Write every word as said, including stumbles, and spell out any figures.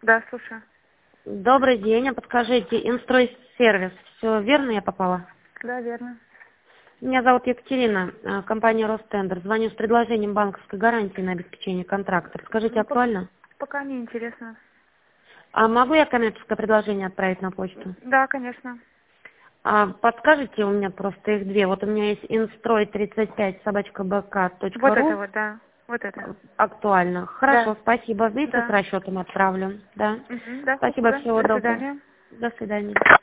Да, слушаю. Добрый день, а подскажите, Инстройсервис, все верно я попала? Да, верно. Меня зовут Екатерина, э, компания Ростендер. Звоню с предложением банковской гарантии на обеспечение контракта. Скажите, Ну, по- актуально? пока не интересно. А могу я коммерческое предложение отправить на почту? Да, конечно. А подскажите, у меня просто их две. Вот у меня есть инстрой тридцать пять собачка бк точка Вот это ру. вот, да. Вот это. Актуально. Да. Хорошо, спасибо. Вместе с Да. расчетом отправлю. Да. Мгм, да, Спасибо, спасибо. всего До доброго. свидания. До свидания.